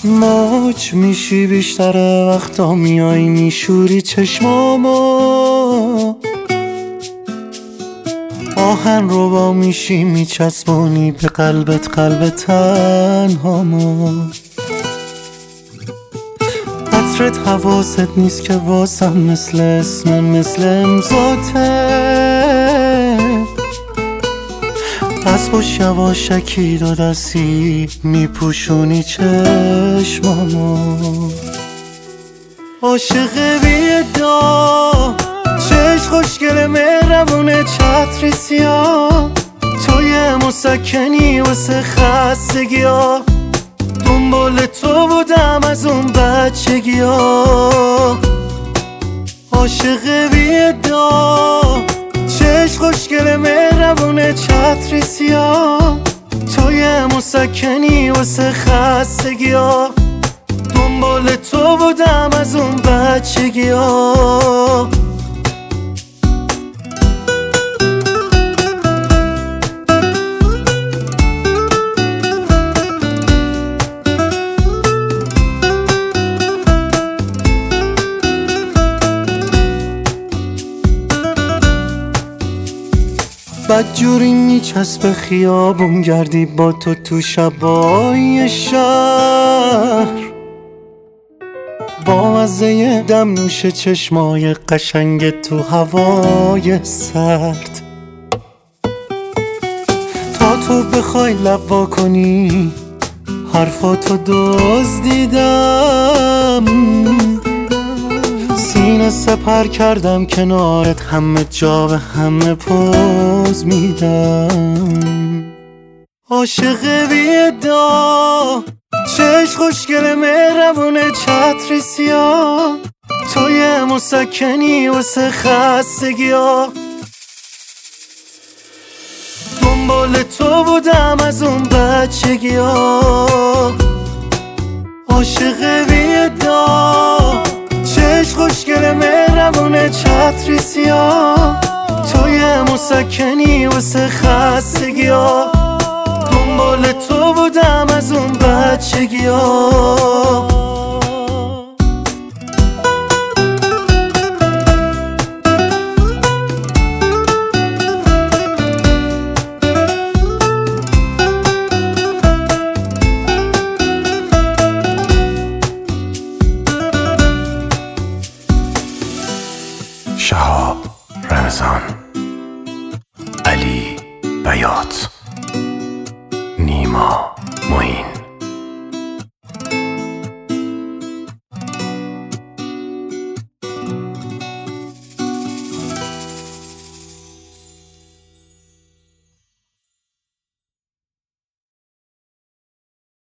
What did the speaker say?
موج میشی بیشتر وقتا میای میشوری چشمامو، آهن رو با میشی میچسبونی به قلبت قلب تنهامو. عطرت حواست نیست که واسم مثل اسم مثل امضاته، پس باش یواشکی دو دستی میپوشونی چشمامو. عاشق بی ادعا، چشم خوشگل مهربونه، چتری سیاه، تو یه مسکنی واسه خستگی ها، دنبال تو بودم از اون بچگی ها. عاشق بی ادعا، چشم خوشگل مهربونه، چتری سیاه، تو یه مسکنی واسه خستگی ها، دنبال تو بودم از اون بچگی ها. بدجوری میچسبه خیابون گردی با تو شبای شهر، با مزه دم نوش چشمای قشنگ تو هوای سرد. تا تو بخوای لب وا کنی حرفاتو دزدیدم، سینه سپر کردم کنارت، همه جا به همه پوز میدم. عاشق بی ادعا، چشم خوشگل مهربونه، چتری سیاه، تو یه مسکنی واسه خستگی ها، دنبال تو بودم از اون بچگی ها. عاشق بی ادعا، چشم خوشگل مهربونه، چتری سیاه، تو یه مسکنی واسه خستگی ها، دنبال تو بودم از اون بچگی ها. شهاب رمضان، علی بیات، نیما